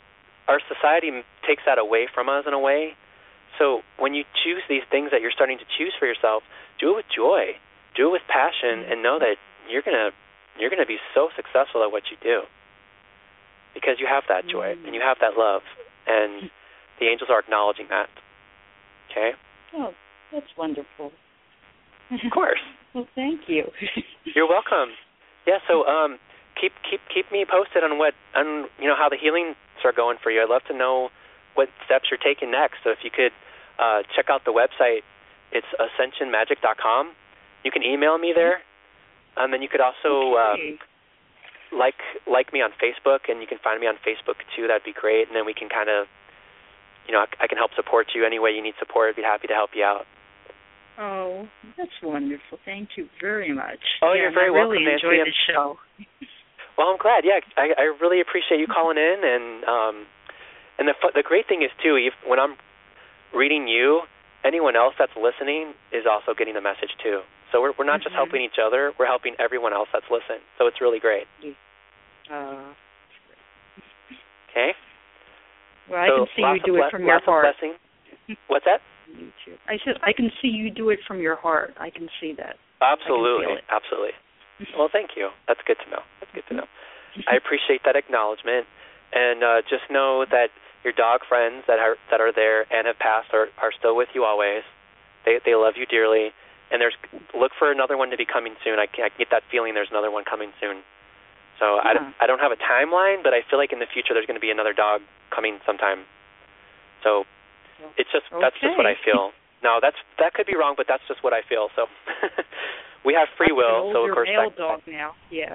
our society takes that away from us in a way. So when you choose these things that you're starting to choose for yourself, do it with joy, do it with passion, and know that you're gonna you're gonna be so successful at what you do because you have that joy and you have that love, and the angels are acknowledging that. Okay. Oh, that's wonderful. Of course. Well, thank you. You're welcome. Yeah. So um, keep keep keep me posted on what on you know how the healings are going for you. I'd love to know what steps you're taking next. So if you could uh, check out the website, it's ascension magic dot com. You can email me there, and then you could also okay. uh, like like me on Facebook, and you can find me on Facebook too. That'd be great. And then we can kind of, you know, I, I can help support you any way you need support. I'd be happy to help you out. Oh, that's wonderful. Thank you very much. Oh, yeah, you're very I welcome, really Nancy. enjoyed the show. Well, I'm glad. Yeah, I, I really appreciate you calling in, and um, and the the great thing is too, if, when I'm reading you, anyone else that's listening is also getting the message too. So we're we're not mm-hmm. just helping each other; we're helping everyone else that's listening. So it's really great. Uh, okay. Well, I so can see you do it from your heart. What's that? You too. I said I can see you do it from your heart. I can see that. Absolutely, I absolutely. Well, thank you. That's good to know. That's good to know. I appreciate that acknowledgement, and uh, just know that your dog friends that are that are there and have passed are, are still with you always. They they love you dearly, and there's look for another one to be coming soon. I, can, I get that feeling there's another one coming soon. So yeah. I, don't, I don't have a timeline, but I feel like in the future there's going to be another dog coming sometime. So it's just okay. that's just what I feel. No, that's that could be wrong, but that's just what I feel. So we have free will, so of course male that, dog now. Yeah.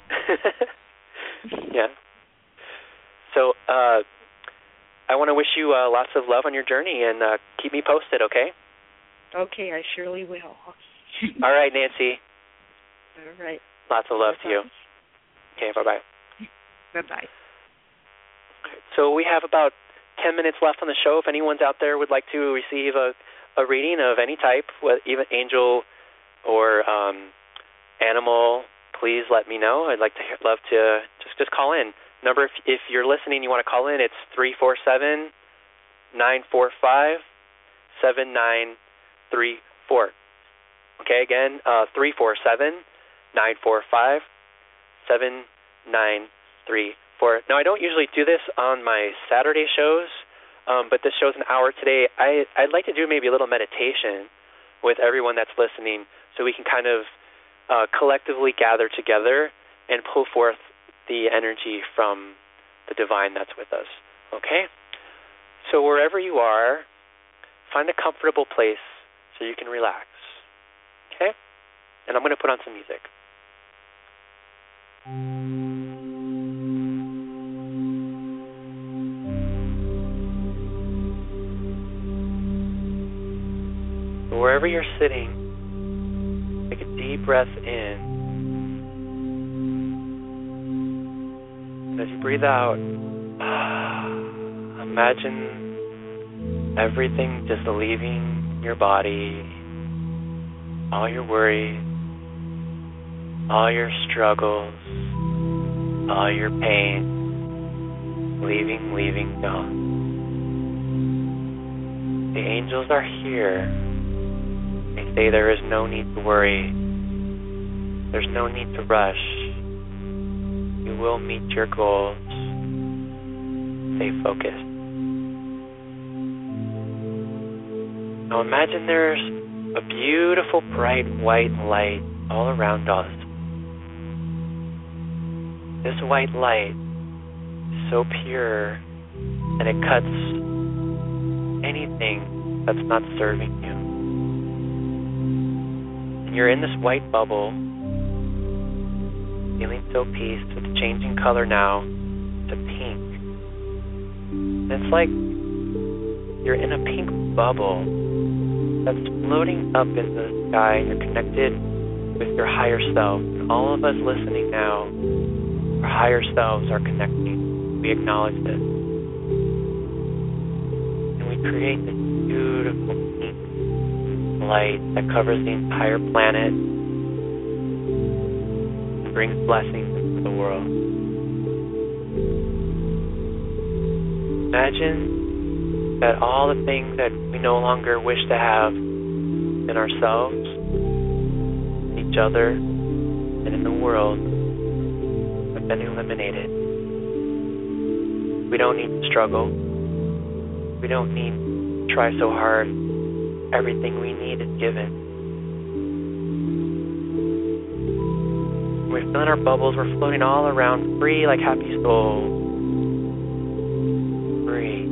yeah. So uh, I want to wish you uh, lots of love on your journey, and uh, keep me posted, okay? Okay, I surely will. All right, Nancy. All right. Lots of love bye-bye. to you. Okay, bye-bye. Bye-bye. So we have about ten minutes left on the show. If anyone's out there would like to receive a, a reading of any type, even angel or um, animal, please let me know. I'd like to hear, love to just just call in. Number, if, if you're listening, you want to call in, it's three four seven, nine four five, seven nine three four. Okay, again, uh, three four seven, nine four five, seven nine three four. Now, I don't usually do this on my Saturday shows, um, but this show's an hour today. I, I'd like to do maybe a little meditation with everyone that's listening so we can kind of uh, collectively gather together and pull forth the energy from the divine that's with us. Okay? So wherever you are, find a comfortable place so you can relax. Okay? And I'm going to put on some music. Wherever you're sitting, take a deep breath in. And as you breathe out, imagine everything just leaving your body, all your worries, all your struggles, all your pain, leaving, leaving, gone. The angels are here. They say there is no need to worry. There's no need to rush. You will meet your goals. Stay focused. Now imagine there's a beautiful bright white light all around us. This white light is so pure that it cuts anything that's not serving you. You're in this white bubble, feeling so peace. It's changing color now to pink. And it's like you're in a pink bubble that's floating up in the sky, and you're connected with your higher self. And all of us listening now, our higher selves are connecting. We acknowledge this. And we create this beautiful pink light that covers the entire planet and brings blessings into the world. Imagine that all the things that we no longer wish to have in ourselves, each other, and in the world have been eliminated. We don't need to struggle. We don't need to try so hard. Everything we need is given. We're filling our bubbles. We're floating all around, free like happy souls. Free.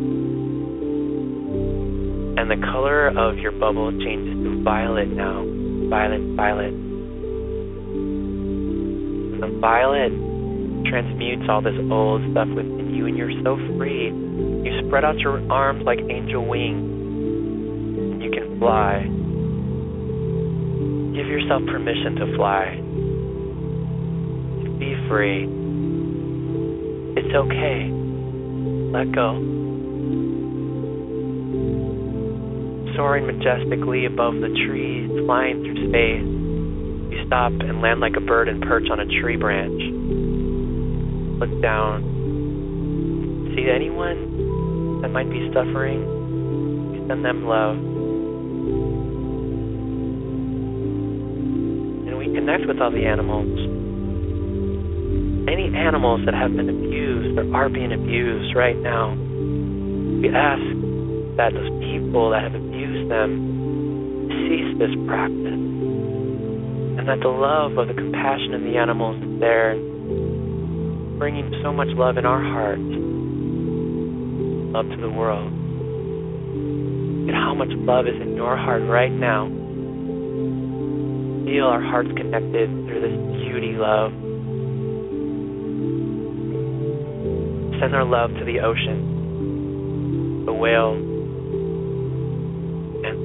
And the color of your bubble changes to violet now. Violet, violet. And the violet transmutes all this old stuff within you, and you're so free. You spread out your arms like angel wings, and you can fly. Give yourself permission to fly. To be free. It's okay. Let go. Soaring majestically above the trees, flying through space, you stop and land like a bird and perch on a tree branch. Look down. See anyone that might be suffering? You send them love. And we connect with all the animals. Any animals that have been abused or are being abused right now, we ask that those people that have abused them cease this practice, and that the love of the compassion of the animals is there, bringing so much love in our hearts, love to the world. And how much love is in your heart right now. Feel our hearts connected through this beauty love. Send our love to the ocean, the whale, and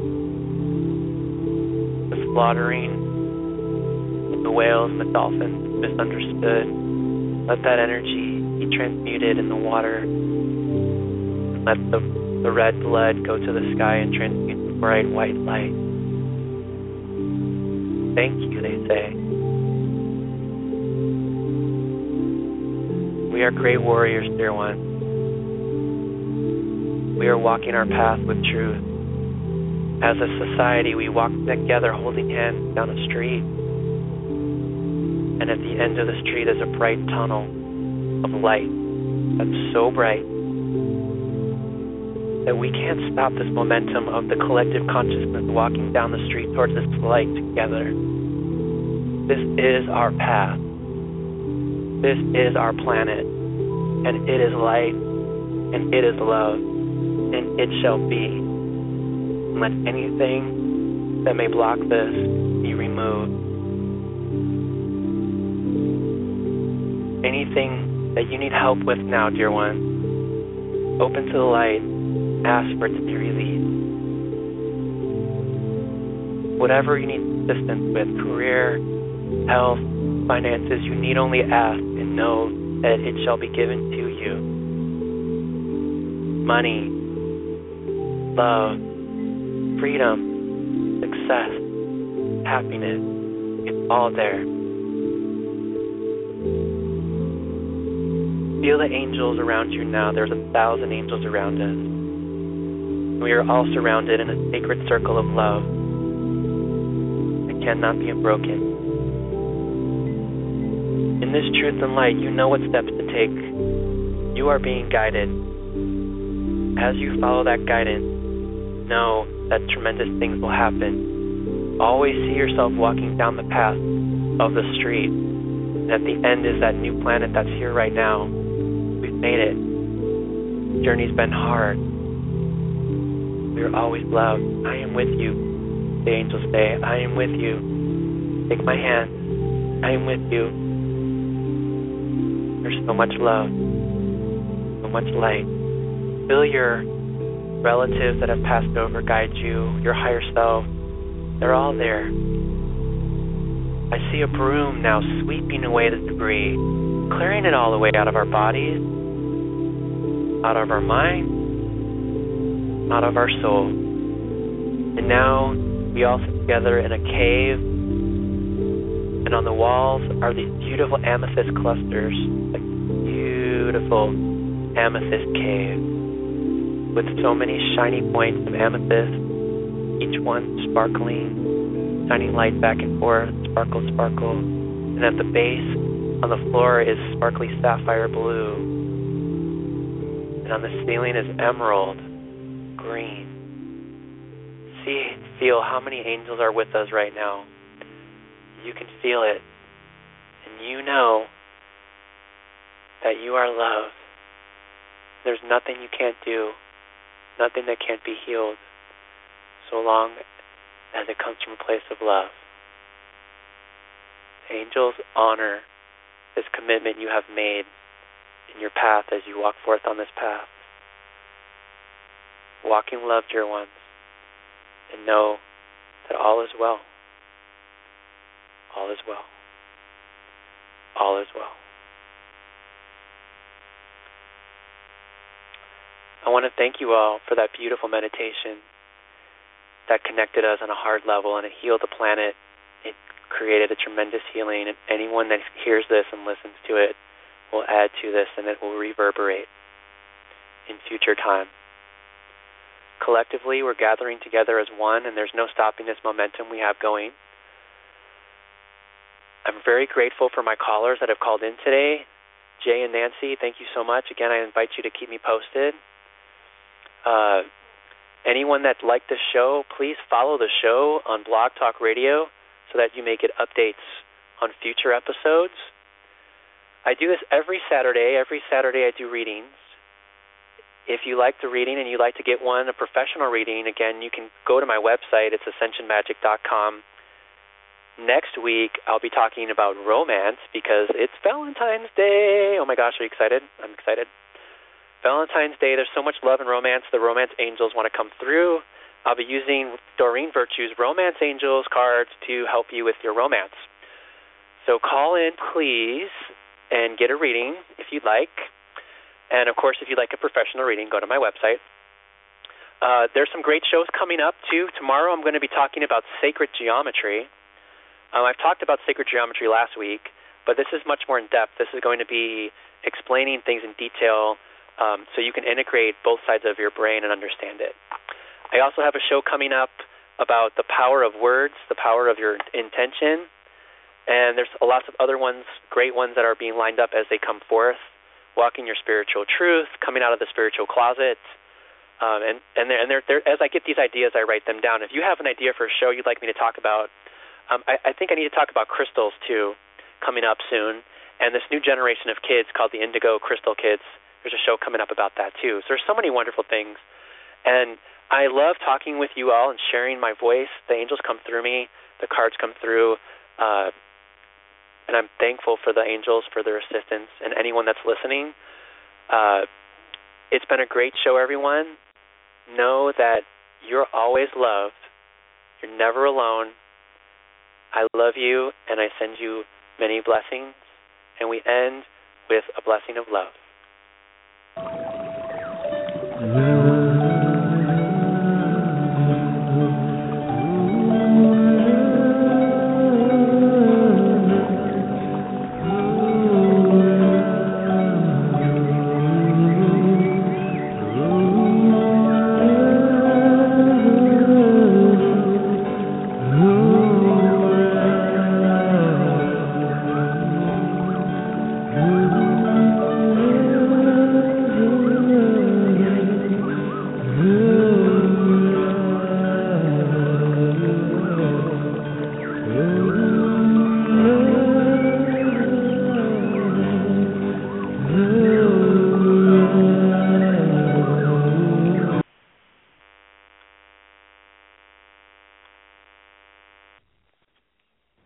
the slaughtering, the whales and the dolphins misunderstood. Let that energy be transmuted in the water. And let the, the red blood go to the sky and transmute the bright white light. Thank you, they say. We are great warriors, dear one. We are walking our path with truth. As a society, we walk together holding hands down a street. And at the end of the street is a bright tunnel of light that's so bright that we can't stop this momentum of the collective consciousness walking down the street towards this light together. This is our path. This is our planet. And it is light. And it is love. And it shall be. And let anything that may block this be removed. Anything that you need help with now, dear one, open to the light, ask for it to be released. Whatever you need assistance with, career, health, finances, you need only ask and know that it shall be given to you. Money, love, freedom, success, happiness, it's all there. Feel the angels around you now. There's a thousand angels around us. We are all surrounded in a sacred circle of love that cannot be broken. In this truth and light, you know what steps to take. You are being guided. As you follow that guidance, know that tremendous things will happen. Always see yourself walking down the path of the street. And at the end is that new planet that's here right now. We've made it. The journey's been hard. We are always loved. I am with you. The angels say, I am with you. Take my hand. I am with you. There's so much love. So much light. Feel your relatives that have passed over guide you. Your higher self. They're all there. I see a broom now sweeping away the debris, clearing it all away out of our bodies, out of our mind, out of our soul. And now we all sit together in a cave, and on the walls are these beautiful amethyst clusters, like beautiful amethyst cave with so many shiny points of amethyst, each one sparkling, shining light back and forth, sparkle, sparkle. And at the base, on the floor, is sparkly sapphire blue. And on the ceiling is emerald green. See, feel how many angels are with us right now. You can feel it. And you know that you are loved. There's nothing you can't do, nothing that can't be healed, so long as it comes from a place of love. Angels honor this commitment you have made in your path as you walk forth on this path. Walk in love, dear ones, and know that all is well. All is well. All is well. I want to thank you all for that beautiful meditation that connected us on a heart level, and it healed the planet. It created a tremendous healing, and anyone that hears this and listens to it will add to this, and it will reverberate in future time. Collectively, we're gathering together as one, and there's no stopping this momentum we have going. I'm very grateful for my callers that have called in today. Jay and Nancy, thank you so much. Again, I invite you to keep me posted. Uh, anyone that liked the show, please follow the show on Blog Talk Radio so that you may get updates on future episodes. I do this every Saturday. Every Saturday I do readings. If you like the reading and you'd like to get one, a professional reading, again, you can go to my website. It's ascension magic dot com. Next week, I'll be talking about romance because it's Valentine's Day. Oh, my gosh, are you excited? I'm excited. Valentine's Day, there's so much love and romance. The romance angels want to come through. I'll be using Doreen Virtue's Romance Angels cards to help you with your romance. So call in, please, and get a reading if you'd like. And, of course, if you'd like a professional reading, go to my website. Uh, there's some great shows coming up, too. Tomorrow I'm going to be talking about sacred geometry. Um, I've talked about sacred geometry last week, but this is much more in-depth. This is going to be explaining things in detail um, so you can integrate both sides of your brain and understand it. I also have a show coming up about the power of words, the power of your intention, and there's lots of other ones, great ones that are being lined up as they come forth. Walking your spiritual truth, coming out of the spiritual closet, um, and and, they're, and they're, they're, as I get these ideas, I write them down. If you have an idea for a show you'd like me to talk about, um, I, I think I need to talk about crystals too, coming up soon, and this new generation of kids called the Indigo Crystal Kids. There's a show coming up about that too. So there's so many wonderful things, and I love talking with you all and sharing my voice. The angels come through me, the cards come through. Uh, And I'm thankful for the angels, for their assistance, and anyone that's listening. Uh, it's been a great show, everyone. Know that you're always loved. You're never alone. I love you, and I send you many blessings. And we end with a blessing of love.